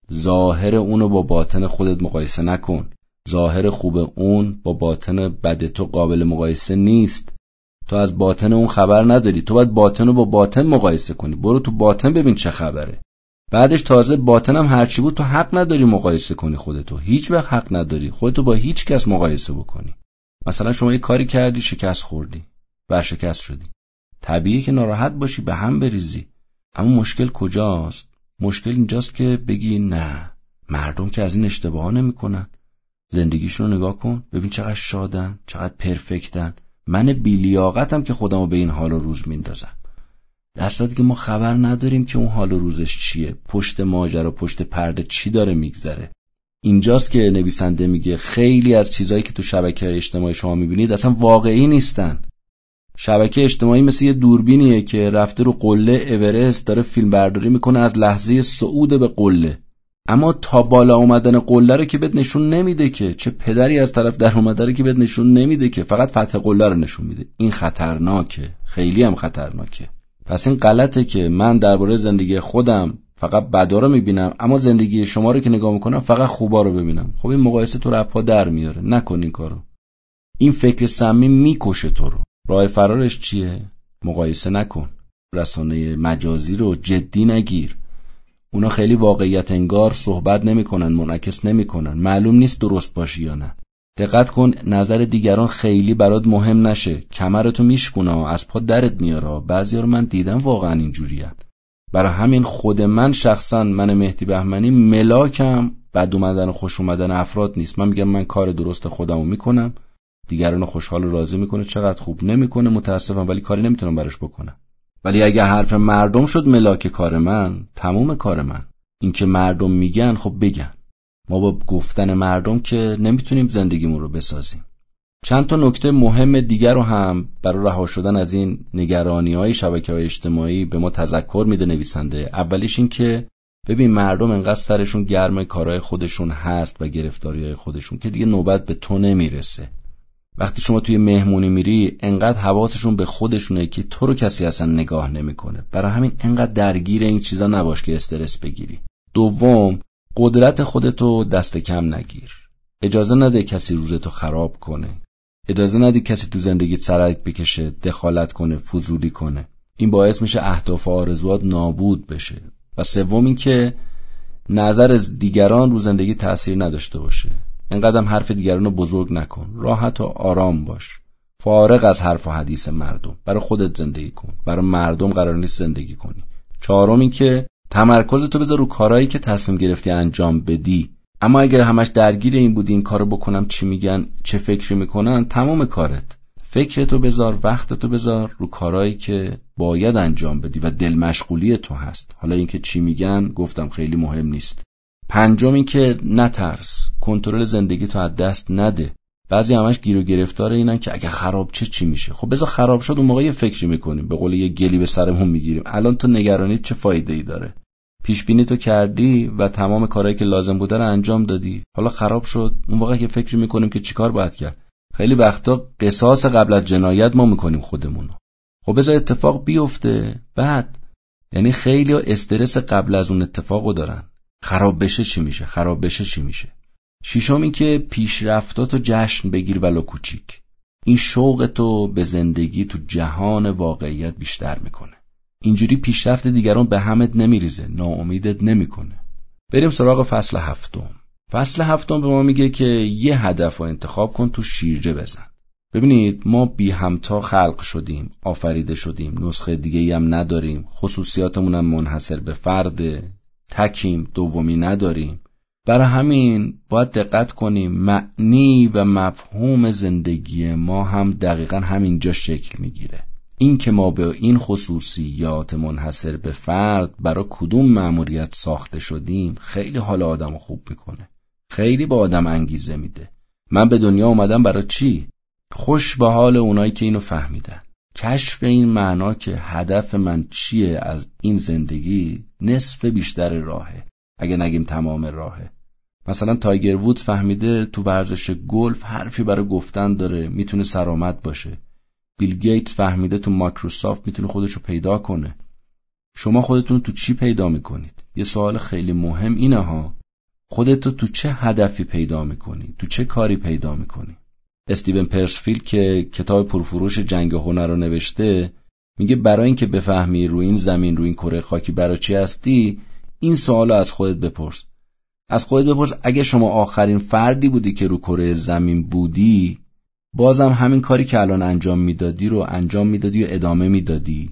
ظاهر اون رو با باطن خودت مقایسه نکن. ظاهر خوب اون با باطن بد تو قابل مقایسه نیست. تو از باطن اون خبر نداری، تو باید باطن رو با باطن مقایسه کنی. برو تو باطن ببین چه خبره. بعدش تازه باطن هم هرچی بود تو حق نداری مقایسه کنی خودتو. هیچ وقت حق نداری خودتو با هیچ کس مقایسه بکنی. مثلا شما یه کاری کردی، شکست خوردی، ورشکست شدی. طبیعیه که ناراحت باشی، به هم بریزی. اما مشکل کجاست؟ مشکل اینجاست که بگی نه، مردم که از این اشتباها نمی‌کنن. زندگیشون رو نگاه کن، ببین چقدر شادن، چقدر پرفکتن. من بی‌لیاقتم که خودمو به این حال و روز میندازم. در صورتی که ما خبر نداریم که اون حال و روزش چیه، پشت ماجرا پشت پرده چی داره میگذره. اینجاست که نویسنده میگه خیلی از چیزایی که تو شبکه‌های اجتماعی شما میبینید اصلا واقعی نیستن. شبکه اجتماعی مثل یه دوربینیه که رفته رو قله اورست داره فیلم برداری میکنه از لحظه صعود به قله، اما تا بالا اومدن قله رو که بهت نشون نمیده که چه پدری از طرف در اومده رو که بهت نشون نمیده که، فقط فتح قله رو نشون میده. این خطرناکه، خیلی هم خطرناکه. پس این غلطه که من درباره زندگی خودم فقط بدا رو میبینم، اما زندگی شما رو که نگاه میکنم فقط خوبا رو ببینم. خب این مقایسه تو رو اپا در میاره. نکن این کارو. این فکر سمی میکشه تو رو. راه فرارش چیه؟ مقایسه نکن. رسانه مجازی رو جدی نگیر. اونا خیلی واقعیت انگار صحبت نمیکنن، منعکس نمیکنن. معلوم نیست درست باشی یا نه. دقت کن نظر دیگران خیلی برات مهم نشه. کمرتو میشکونه، از پا درت میاره. بعضیا رو من دیدم واقعا اینجوریه. برای همین خود من شخصا، من مهدی بهمنی، ملاکم بد اومدن و خوش اومدن افراد نیست. من میگم من کار درست خودمو میکنم، دیگران خوشحال و راضی میکنه. چقدر خوب نمیکنه متاسفم، ولی کاری نمیتونم براش بکنم. ولی اگه حرف مردم شد ملاک کار من، تموم کار من. این که مردم میگن خب بگن. ما با گفتن مردم که نمیتونیم زندگیمون رو بسازیم. چند تا نکته مهم دیگر رو هم برای رها شدن از این نگرانی‌های شبکه‌های اجتماعی به ما تذکر میده نویسنده. اولیش این که ببین مردم انقدر سرشون گرم کارهای خودشون هست و گرفتاری‌های خودشون که دیگه نوبت به تو نمیرسه. وقتی شما توی مهمونی میری انقدر حواسشون به خودشونه که تو رو کسی اصلا نگاه نمیکنه. برای همین انقدر درگیر این چیزا نباش که استرس بگیری. دوم، قدرت خودتو دست کم نگیر. اجازه نده کسی روزتو خراب کنه. اجازه نده کسی تو زندگیت سرک بکشه، دخالت کنه، فضولی کنه. این باعث میشه اهداف و آرزوات نابود بشه. و سوم این که نظر از دیگران رو زندگی تأثیر نداشته باشه. اینقدر حرف دیگران رو بزرگ نکن. راحت و آرام باش. فارغ از حرف و حدیث مردم. برای خودت زندگی کن. برای مردم قرار نیست زندگی کنی. چهارم این که تمرکز تو بذار رو کارهایی که تصمیم گرفتی انجام بدی. اما اگر همش درگیر این بودی این کارو بکنم چی میگن، چه فکری میکنن، تمام کارت. فکرتو بذار، وقتتو بذار رو کارهایی که باید انجام بدی و دل مشغولی تو هست. حالا اینکه چی میگن گفتم خیلی مهم نیست. پنجم این که نترس. کنترل زندگی تو از دست نده. بعضی همش گیر و گرفتار اینن که اگه خراب چه چی میشه. خب بذار خراب شد اون موقع یه فکری میکنیم، به قول یه گلی به سرمون میگیریم. الان تو نگرانی چه فایده ای داره؟ پیش بینی تو کردی و تمام کارهایی که لازم بوده رو انجام دادی. حالا خراب شد اون موقع که فکری میکنیم که چیکار باید کرد. خیلی وقتا قصاص قبل از جنایت ما میکنیم خودمونو. خب بذار اتفاق بیفته بعد. یعنی خیلی استرس قبل از اون اتفاقو دارن. خراب بشه چی میشه؟ خراب بشه چی میشه؟ ششم این که پیشرفتاتو جشن بگیر ولو کوچیک. این شوق تو به زندگی تو جهان واقعیت بیشتر میکنه. اینجوری پیشرفت دیگران به همت نمیریزه، ناامیدت نمیکنه. بریم سراغ فصل هفتم. فصل هفتم به ما میگه که یه هدف رو انتخاب کن، تو شیرجه بزن. ببینید ما بی همتا خلق شدیم، آفریده شدیم، نسخه دیگه‌ای هم نداریم، خصوصیاتمون هم منحصر به فرده، تکیم، دومی نداریم. برای همین باید دقت کنیم معنی و مفهوم زندگی ما هم دقیقاً همینجا شکل میگیره. این که ما به این خصوصیات منحصر به فرد برای کدوم مأموریت ساخته شدیم خیلی حال آدمو خوب میکنه، خیلی به آدم انگیزه میده. من به دنیا اومدم برای چی؟ خوش به حال اونایی که اینو فهمیدن. کشف این معنا که هدف من چیه از این زندگی نصف بیشتر راهه، اگه نگیم تمام راهه. مثلا تایگر وودز فهمیده تو ورزش گلف حرفی برای گفتن داره، میتونه سرآمد باشه. بیل گیتس فهمیده تو مایکروسافت میتونه خودشو پیدا کنه. شما خودتون تو چی پیدا میکنید؟ یه سوال خیلی مهم اینه ها، خودتو تو چه هدفی پیدا میکنی؟ تو چه کاری پیدا میکنی؟ استیون پرسفیلد که کتاب پرفروش جنگ هنر رو نوشته میگه برای اینکه بفهمی روی این زمین، روی این کره خاکی برای چی هستی، این سوالو از خودت بپرس. از خودت بپرس اگه شما آخرین فردی بودی که رو کره زمین بودی، بازم همین کاری که الان انجام میدادی رو انجام میدادی و ادامه میدادی؟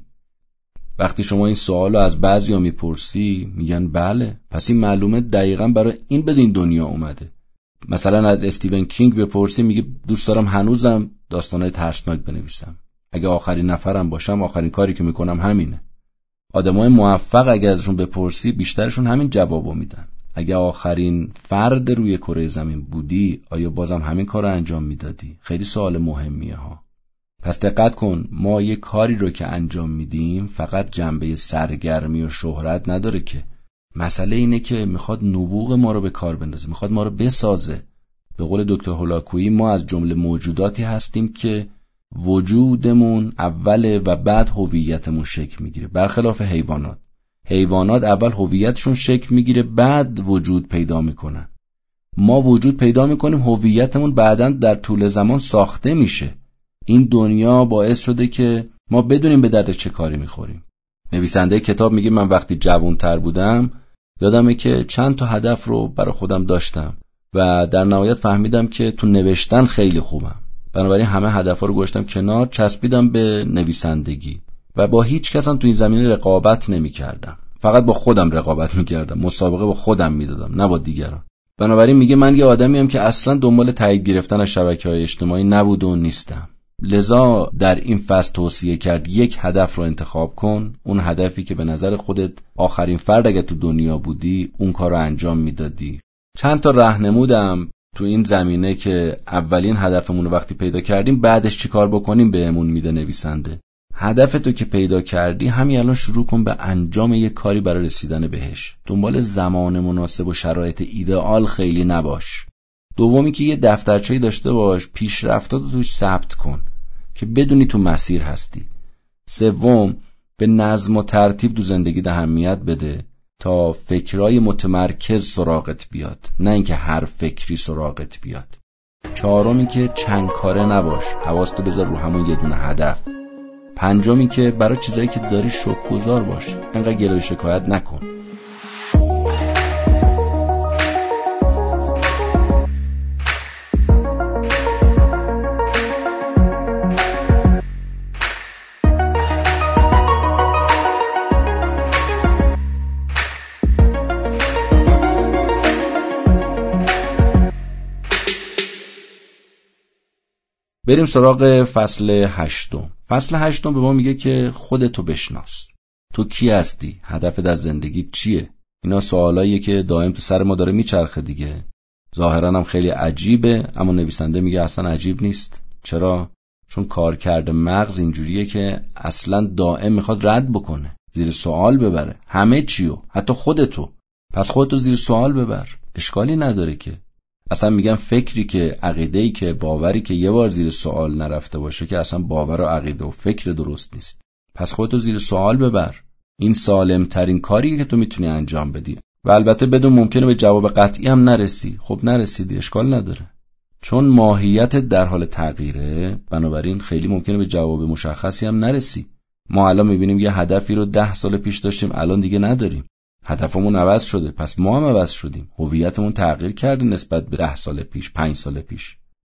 وقتی شما این سوالو از بعضیا میپرسی میگن بله، پس این معلومه دقیقاً برای این به این دنیا اومده. مثلا از استیون کینگ بپرسی میگه دوست دارم هنوزم داستانای ترسناک بنویسم. اگه آخرین نفرم باشم آخرین کاری که میکنم همینه. آدمای موفق اگه ازشون بپرسی بیشترشون همین جوابو میدن. اگه آخرین فرد روی کره زمین بودی آیا بازم همین کارو انجام میدادی؟ خیلی سوال مهمیه ها. پس دقت کن، ما یه کاری رو که انجام میدیم فقط جنبه سرگرمی و شهرت نداره که. مسئله اینه که میخواد نبوغ ما رو به کار بندازه، میخواد ما رو بسازه. به قول دکتر هولاکویی ما از جمله موجوداتی هستیم که وجودمون اوله و بعد هویتمون شکل میگیره، برخلاف حیوانات. حیوانات اول هویتشون شکل میگیره بعد وجود پیدا میکنن. ما وجود پیدا میکنیم، هویتمون بعداً در طول زمان ساخته میشه. این دنیا باعث شده که ما بدونیم به درد چه کاری میخوریم. نویسنده کتاب میگه من وقتی جوانتر بودم یادمه که چند تا هدف رو برای خودم داشتم و در نهایت فهمیدم که تو نوشتن خیلی خوبم. بنابراین همه هدفا رو گذاشتم کنار، چسبیدم به نویسندگی و با هیچ کس هم تو این زمینه رقابت نمی‌کردم. فقط با خودم رقابت می‌کردم، مسابقه با خودم میدادم، نه با دیگران. بنابراین میگه من یه آدمیم که اصلا دنبال تایید گرفتن از شبکه‌های اجتماعی نبود و نیستم. لذا در این فصل توصیه کرد یک هدف رو انتخاب کن، اون هدفی که به نظر خودت آخرین فرد اگه تو دنیا بودی اون کار رو انجام میدادی. چند تا راهنمودم تو این زمینه که اولین هدفمون رو وقتی پیدا کردیم بعدش چی کار بکنیم بهمون میده نویسنده. هدفتو که پیدا کردی همین الان شروع کن به انجام یک کاری برای رسیدن بهش. دنبال زمان مناسب و شرایط ایدئال خیلی نباش. دومی که یه دفترچه‌ای داشته باش، پیشرفتاتو توش ثبت کن که بدونی تو مسیر هستی. سوم، به نظم و ترتیب تو زندگی اهمیت بده تا فکرای متمرکز سراغت بیاد، نه اینکه هر فکری سراغت بیاد. چهارمی که چند کاره نباش، حواستو بذار رو همون یه دونه هدف. پنجمی که برای چیزایی که داری شکرگزار باش، انقدر گله و شکایت نکن. بریم سراغ فصل هشتم. فصل هشتم به ما میگه که خودتو بشناس. تو کی هستی؟ هدفت از زندگی چیه؟ اینا سوالاییه که دائم تو سر ما داره میچرخه دیگه. ظاهرا هم خیلی عجیبه، اما نویسنده میگه اصلا عجیب نیست. چرا؟ چون کارکرد مغز اینجوریه که اصلا دائم میخواد رد بکنه، زیر سوال ببره همه چیو، حتی خودتو. پس خودتو زیر سوال ببر، اشکالی نداره که. اصلا میگم فکری که عقیده‌ای که باوری که یه بار زیر سوال نرفته باشه که اصلا باور و عقیده و فکر درست نیست. پس خودتو زیر سوال ببر. این سالم ترین کاریه که تو میتونی انجام بدی و البته بدون ممکنه به جواب قطعی هم نرسی. خب نرسیدی اشکال نداره، چون ماهیت در حال تغییره، بنابراین خیلی ممکنه به جواب مشخصی هم نرسی. ما الان میبینیم یه هدفی رو ده سال پیش داشتیم الان دیگه نداریم، هدفمون عوض شده، پس ما هم عوض شدیم، هویتمون تغییر کرده نسبت به ده سال پیش، پنج سال پیش.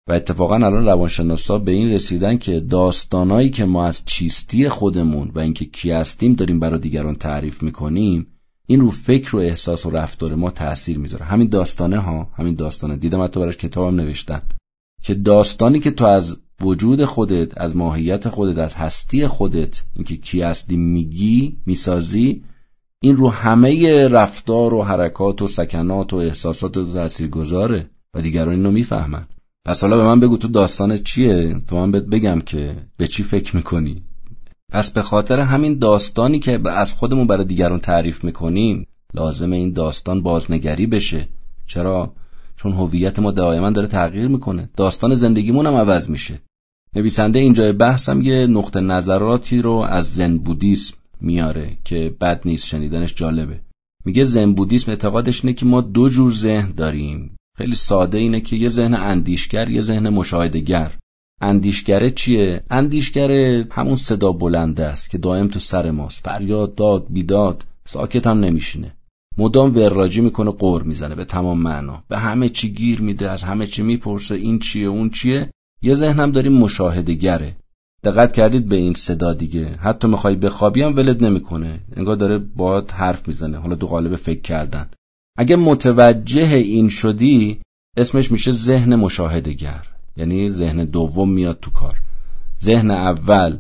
و اتفاقا الان روانشناسا به این رسیدن که داستانایی که ما از چیستی خودمون و اینکه کی هستیم داریم برای دیگران تعریف میکنیم، این رو فکر و احساس و رفتار ما تأثیر میذاره. همین داستانه ها همین داستانه دیدم حتی براش کتابم نوشتن که داستانی که تو از وجود خودت، از ماهیت خودت، از هستی خودت، اینکه کی هستی میگی، میسازی، این رو همه رفتار و حرکات و سکنات و احساسات تو تأثیر گذاره و دیگران اینو میفهمن. پس حالا به من بگو تو داستانت چیه، تو من بهت بگم که به چی فکر میکنی. پس به خاطر همین داستانی که از خودمون برای دیگران تعریف میکنیم لازمه این داستان بازنگری بشه. چرا؟ چون هویت ما دائما داره تغییر میکنه، داستان زندگیمون هم عوض میشه. نویسنده اینجای بحثم یه نقطه نظراتی رو از زن بودیسم میاره که بد نیست، شنیدنش جالبه. میگه زن بودیسم اعتقادش اینه که ما دو جور ذهن داریم. خیلی ساده اینه که یه ذهن اندیشگر، یه ذهن مشاهده‌گر. اندیشگره چیه؟ اندیشگره همون صدا بلنده است که دائم تو سر ماست، فریاد داد بیداد، ساکت هم نمیشینه، مدام وراجی میکنه، قور میزنه به تمام معنا، به همه چی گیر میده، از همه چی میپرسه این چیه اون چیه. یه ذهن هم داریم مشاهده‌گره. دقت کردید به این صدا دیگه؟ حتی میخوای بخوابی هم ولد نمیکنه، انگار داره باهات حرف میزنه، حالا تو قالب فکر کردن. اگه متوجه این شدی اسمش میشه ذهن مشاهده‌گر، یعنی ذهن دوم میاد تو کار. ذهن اول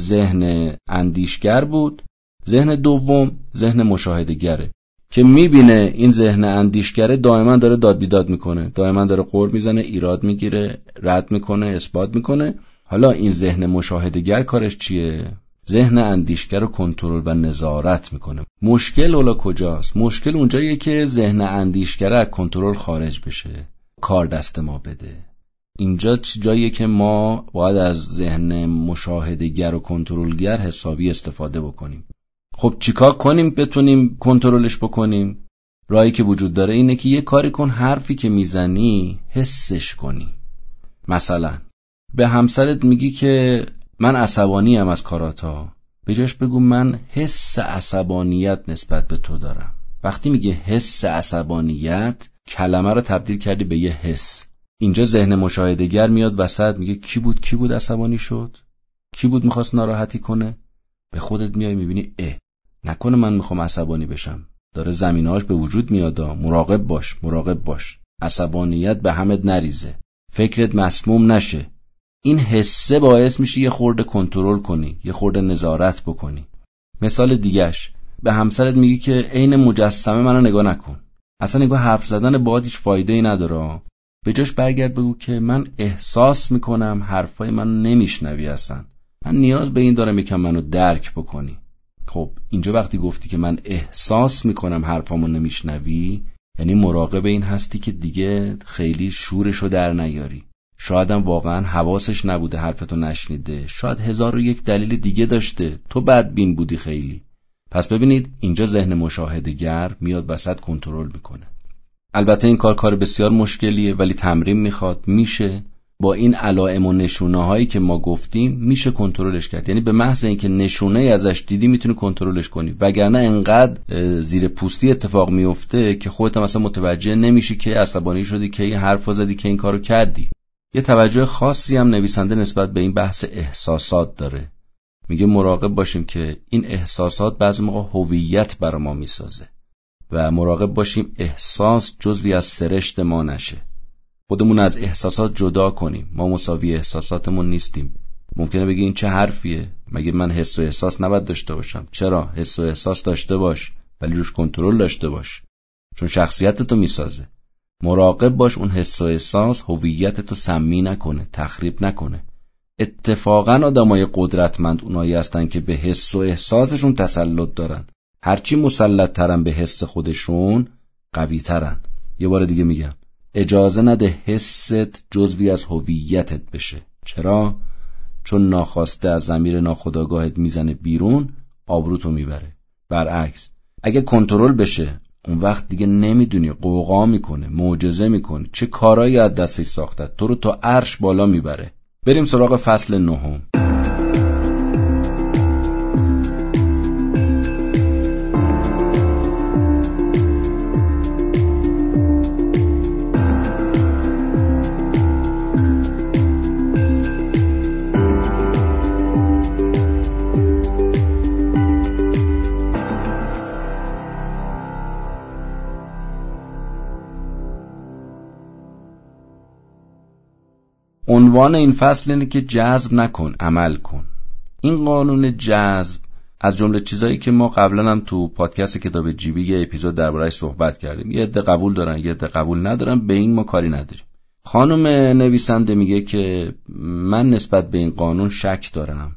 ذهن اندیشگر بود، ذهن دوم ذهن مشاهده‌گره که میبینه این ذهن اندیشگره دائما داره داد بیداد میکنه، دائما داره قور میزنه، ایراد میگیره، رد میکنه، اثبات میکنه. حالا این ذهن مشاهده‌گر کارش چیه؟ ذهن اندیشگر رو کنترل و نظارت میکنه. مشکل اولا کجاست؟ مشکل اونجاییه که ذهن اندیشگر از کنترل خارج بشه، کار دست ما بده. اینجا جاییه که ما باید از ذهن مشاهده‌گر و کنترلگر حسابی استفاده بکنیم. خب چیکار کنیم بتونیم کنترلش بکنیم؟ راهی که وجود داره اینه که یه کاری کن، حرفی که میزنی حسش کنی. مثلا به همسرت میگی که من عصبانی ام از کاراتا، به جاش بگو من حس عصبانیت نسبت به تو دارم. وقتی میگه حس عصبانیت، کلمه رو تبدیل کردی به یه حس. اینجا ذهن مشاهده‌گر میاد وسط، میگه کی بود کی بود عصبانی شد، کی بود میخواست ناراحتی کنه. به خودت میای میبینی اه نکنه من میخوام عصبانی بشم، داره زمینه‌اش به وجود میاد. مراقب باش مراقب باش عصبانیت به همت نریزه، فکرت مسموم نشه. این حسه باعث میشه یه خورده کنترل کنی، یه خورده نظارت بکنی. مثال دیگهش، به همسرت میگی که عین مجسمه منو نگاه نکن، اصلا نگاه حرف زدن باهات هیچ فایده‌ای نداره. به جاش برگرد بگو که من احساس میکنم حرفای منو نمیشنوی، اصلا من نیاز به این دارم یکم منو درک بکنی. خب اینجا وقتی گفتی که من احساس میکنم حرفامو نمیشنوی، یعنی مراقب این هستی که دیگه خیلی شورشو در نیاری. شاید هم واقعا حواسش نبوده حرفتو نشنیده، شاید هزار و یک دلیل دیگه داشته، تو بدبین بودی خیلی. پس ببینید اینجا ذهن مشاهده‌گر میاد وسط کنترل میکنه. البته این کار کار بسیار مشکلیه ولی تمرین میخواد، میشه. با این علائم و نشونه هایی که ما گفتیم میشه کنترلش کرد. یعنی به محض اینکه نشونه ای ازش دیدی میتونی کنترلش کنی، وگرنه انقدر زیر پوستی اتفاق میفته که خودت هم اصلا متوجه نمیشی که عصبانی شدی، که این حرفو زدی، که این کارو کردی. یه توجه خاصی هم نویسنده نسبت به این بحث احساسات داره. میگه مراقب باشیم که این احساسات بعضی موقع هویت برای ما میسازه و مراقب باشیم احساس جزوی از سرشت ما نشه. خودمون از احساسات جدا کنیم، ما مساوی احساساتمون نیستیم. ممکنه بگی این چه حرفیه، مگه من حس و احساس نباید داشته باشم؟ چرا؟ حس و احساس داشته باش ولی روش کنترل داشته باش، چون شخصیتتو میسازه. مراقب باش اون حس و احساس هویتتو سمی نکنه، تخریب نکنه. اتفاقا آدمای قدرتمند اونایی هستن که به حس و احساسشون تسلط دارن. هرچی مسلط ترن به حس خودشون قوی ترن. یه بار دیگه میگم، اجازه نده حست جزوی از هویتت بشه. چرا؟ چون ناخواسته از ضمیر ناخودآگاهت میزنه بیرون، آبروتو میبره. برعکس اگه کنترل بشه، اون وقت دیگه نمیدونی، قوقا میکنه، معجزه میکنه، چه کارایی از دستش ساخته، تو رو تا عرش بالا میبره. بریم سراغ فصل نهم. عنوان این فصل اینه که جذب نکن، عمل کن. این قانون جذب از جمله چیزایی که ما قبلا هم تو پادکست کتاب جیبی یه اپیزود درباره‌اش صحبت کردیم. یه عده قبول دارن، یه عده قبول ندارن، به این ما کاری نداریم. خانم نویسنده میگه که من نسبت به این قانون شک دارم،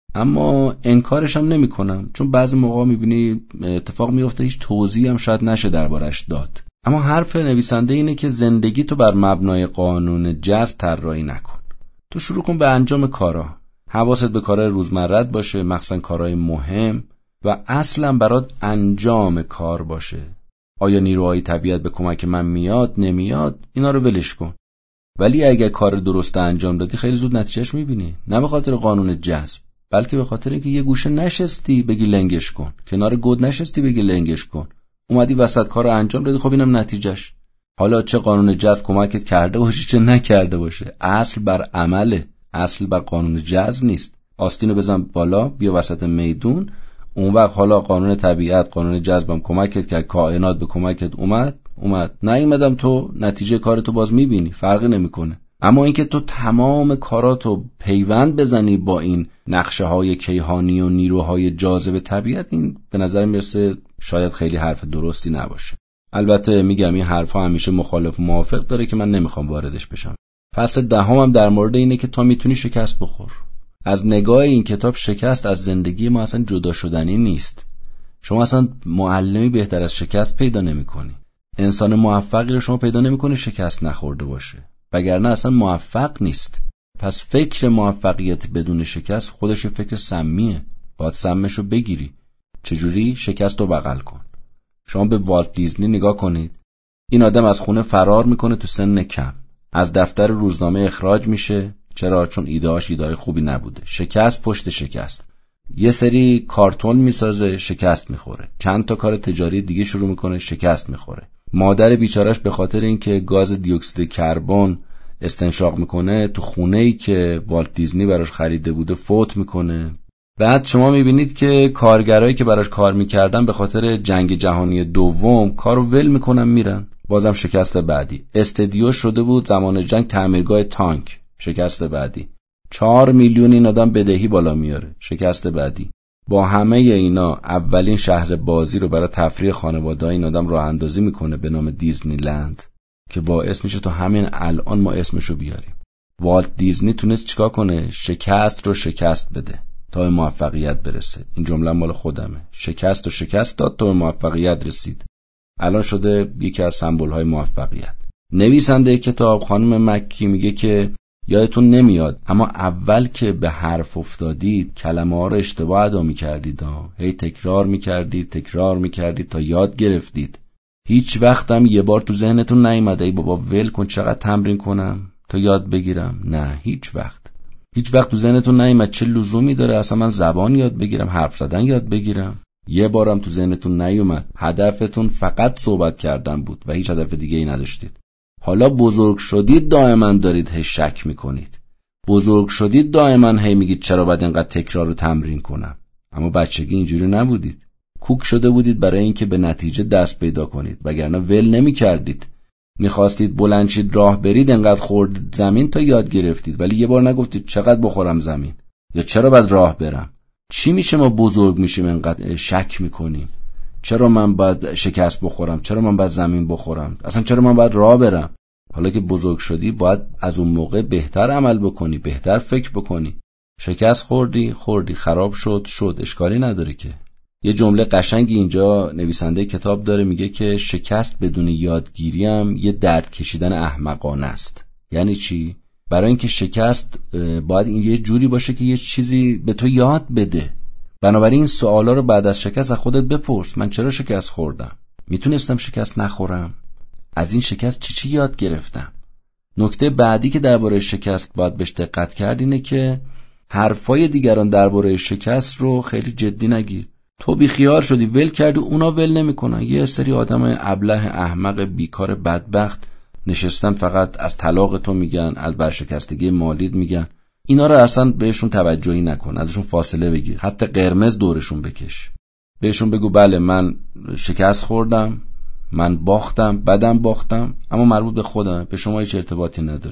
اما انکارش هم نمی کنم، چون بعضی موقع میبینی اتفاق میفته هیچ توضیحی هم شاید نشه دربارش داد. اما حرف نویسنده اینه که زندگی تو بر مبنای قانون جذب طراحی نکن. تو شروع کن به انجام کارا، حواست به کارهای روزمرت باشه، مخصوصا کارهای مهم، و اصلا برات انجام کار باشه. آیا نیروهای طبیعت به کمک من میاد نمیاد، اینا رو ولش کن. ولی اگه کار درست انجام دادی خیلی زود نتیجهش میبینی، نه به خاطر قانون جذب، بلکه به خاطر اینکه یه گوشه نشستی بگی لنگش کن، کنار گود نشستی بگی لنگش کن، اومدی وسط کار رو انجام دادی. خب اینم نتیجهش. حالا چه قانون جذب کمکت کرده باشه چه نکرده باشه، اصل بر عمله، اصل بر قانون جذب نیست. آستینو بزن بالا بیا وسط میدون، اون وقت حالا قانون طبیعت، قانون جذبم کمکت کرد، کائنات به کمکت اومد اومد نیومدم تو نتیجه کارتو باز میبینی، فرقی نمیکنه. اما اینکه تو تمام کاراتو پیوند بزنی با این نقشه های کیهانی و نیروهای جاذب طبیعت، این به نظر میرسه شاید خیلی حرف درستی نباشه. البته میگم این حرفا همیشه مخالف و موافق داره که من نمیخوام واردش بشم. فصل دهم هم در مورد اینه که تا میتونی شکست بخور. از نگاه این کتاب شکست از زندگی ما اصلا جدا شدنی نیست. شما اصلا معلمی بهتر از شکست پیدا نمی‌کنی. انسان موفقی رو شما پیدا نمی‌کنی شکست نخورده باشه، وگرنه اصلا موفق نیست. پس فکر موفقیت بدون شکست خودش فکر سمیه. باید سمش رو بگیری. چجوری؟ شکست رو بغل کن. شما به والت دیزنی نگاه کنید. این آدم از خونه فرار میکنه تو سن کم، از دفتر روزنامه اخراج میشه. چرا؟ چون ایده‌اش ایده خوبی نبوده. شکست پشت شکست. یه سری کارتون میسازه، شکست میخوره. چند تا کار تجاری دیگه شروع میکنه، شکست میخوره. مادر بیچاره‌اش به خاطر اینکه گاز دی اکسید کربن استنشاق میکنه تو خونه‌ای که والت دیزنی براش خریده بوده فوت میکنه. بعد شما میبینید که کارگرایی که براش کار میکردن به خاطر جنگ جهانی دوم کارو ول میکنن میرن. بازم شکست بعدی. استدیو شده بود زمان جنگ تعمیرگاه تانک، شکست بعدی. چهار میلیون این آدم بدهی بالا میاره، شکست بعدی. با همه اینا اولین شهر بازی رو برای تفریح خانواده‌ها این آدم راه اندازی میکنه به نام دیزنی لند که باعث میشه تا همین الان ما اسمشو بیاریم. والت دیزنی تونست چیکار کنه؟ شکست رو شکست بده تا به موفقیت برسه. این جمله مال خودمه. شکست رو شکست داد تا به موفقیت رسید. الان شده یکی از سمبول‌های موفقیت. نویسنده کتاب خانم مکی میگه که یادتون نمیاد اما اول که به حرف افتادید کلمه ها رو اشتباه ادا میکردید، هی تکرار میکردید تکرار میکردید تا یاد گرفتید. هیچ وقت هم یه بار تو ذهنتون نیومده ای بابا ول کن چقدر تمرین کنم تا یاد بگیرم؟ نه، هیچ وقت. هیچ وقت تو ذهنتون نیومد چه لزومی داره اصلا من زبان یاد بگیرم، حرف زدن یاد بگیرم؟ یه بارم تو ذهنتون نیومد هدفتون فقط صحبت کردن بود و هیچ هدف دیگه ای نداشتید. حالا بزرگ شدید دائما دارید هی شک میکنید. بزرگ شدید دائما هی میگید چرا باید اینقدر تکرار رو تمرین کنم؟ اما بچگی اینجوری نبودید. کوک شده بودید برای اینکه به نتیجه دست پیدا کنید، وگرنه ول نمیکردید. میخواستید بلند شید راه برید، انقدر خوردید زمین تا یاد گرفتید، ولی یه بار نگفتید چقدر بخورم زمین یا چرا باید راه برم. چی میشه ما بزرگ میشیم انقدر شک میکنیم؟ چرا من باید شکست بخورم؟ چرا من باید زمین بخورم؟ اصلا چرا من باید راه برم؟ حالا که بزرگ شدی باید از اون موقع بهتر عمل بکنی، بهتر فکر بکنی. شکست خوردی خوردی خراب شد شد اشکالی نداره که. یه جمله قشنگی اینجا نویسنده کتاب داره، میگه که شکست بدون یادگیری هم یه درد کشیدن احمقانه است. یعنی چی؟ برای اینکه شکست باید این یه جوری باشه که یه چیزی به تو یاد بده. بنابراین این سوالا رو بعد از شکست از خودت بپرس. من چرا شکست خوردم؟ میتونستم شکست نخورم؟ از این شکست چی چی یاد گرفتم؟ نکته بعدی که درباره شکست باید بهش دقت کرد اینه که حرفای دیگران درباره شکست رو خیلی جدی نگیر. تو بی خیال شدی ول کردی، اونا ول نمیکنن. یه سری آدم ابله احمق بیکار بدبخت نشستن فقط از طلاق تو میگن، از برشکستگی مالیت میگن. اینا رو اصلا بهشون توجهی نکن، ازشون فاصله بگیر، حتی قرمز دورشون بکش. بهشون بگو بله من شکست خوردم، من باختم، بدم باختم، اما مربوط به خودم، به شما هیچ ارتباطی نداره.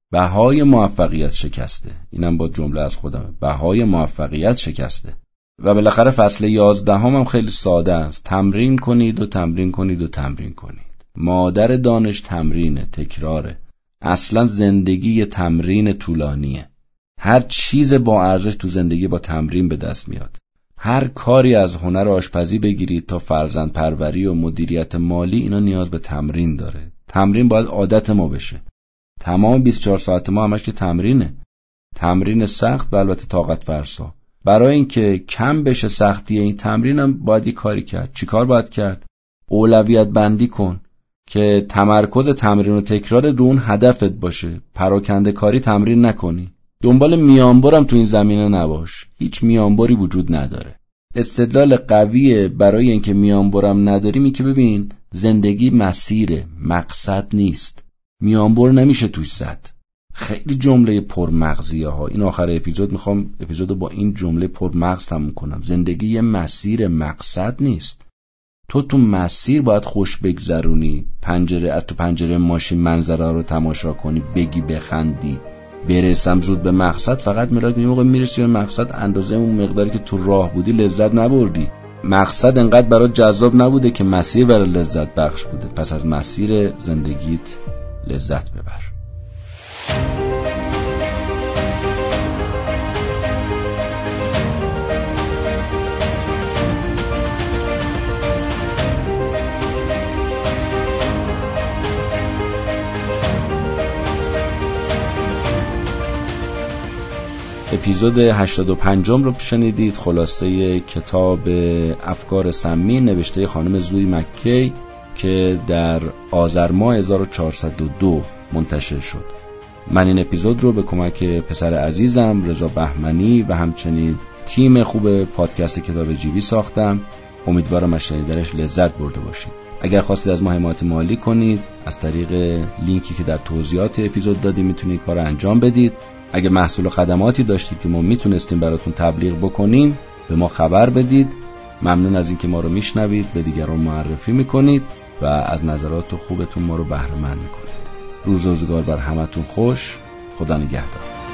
بهای موفقیت شکسته. اینم با جمله از خودمه، بهای موفقیت شکسته. و بالاخره فصل یازدهم هم خیلی ساده است. تمرین کنید و تمرین کنید و تمرین کنید. مادر دانش تمرینه، تکراره. اصلا زندگی تمرین طولانیه. هر چیز با ارزش تو زندگی با تمرین به دست میاد. هر کاری از هنر آشپزی بگیرید تا فرزند پروری و مدیریت مالی، اینا نیاز به تمرین داره. تمرین باید عادت ما بشه. تمام بیست و چهار ساعت ما همش که تمرینه. تمرین سخت و البته طاقت فرسا. برای اینکه کم بشه سختی این تمرینم باید یه کاری کرد. چی کار باید کرد؟ اولویت بندی کن که تمرکز تمرین و تکرار رو اون هدفت باشه. پراکنده کاری تمرین نکنی. دنبال میانبرم تو این زمینه نباش. هیچ میانبری وجود نداره. استدلال قویه برای اینکه میانبرم نداریم این که ببین زندگی مسیره، مقصد نیست. میانبر نمیشه توش زد. خیلی جمله پرمغزیه ها. این آخر اپیزود میخوام اپیزودو با این جمله پرمغز تموم کنم. زندگی یه مسیر، مقصد نیست. تو تو مسیر باید خوش بگذرونی. پنجره از تو پنجره ماشین منظره رو تماشا کنی، بگی بخندی. برسم زود به مقصد فقط ملاک یه موقع میرسی به مقصد اندازه اون مقداری که تو راه بودی لذت نبردی. مقصد انقدر برات جذاب نبوده که مسیر برات لذت بخش بوده. پس از مسیر زندگیت لذت ببر. اپیزود هشتاد و پنج رو شنیدید. خلاصه کتاب افکار سمی نوشته خانم زوی مکی که در آذر ماه هزار و چهارصد و دو منتشر شد. من این اپیزود رو به کمک پسر عزیزم رضا بهمنی و همچنین تیم خوب پادکست کتاب جیبی ساختم. امیدوارم از شنیدنش لذت برده باشید. اگر خواستید از ما حمایت مالی کنید از طریق لینکی که در توضیحات اپیزود دادیم میتونید کار انجام بدید. اگر محصول و خدماتی داشتید که ما میتونستیم براتون تبلیغ بکنیم به ما خبر بدید. ممنون از اینکه ما رو میشنوید، به دیگران معرفی میکنید و از نظرات خوبتون ما رو بهره مند میکنید. روز و روزگار بر همتون خوش. خدا نگهدار.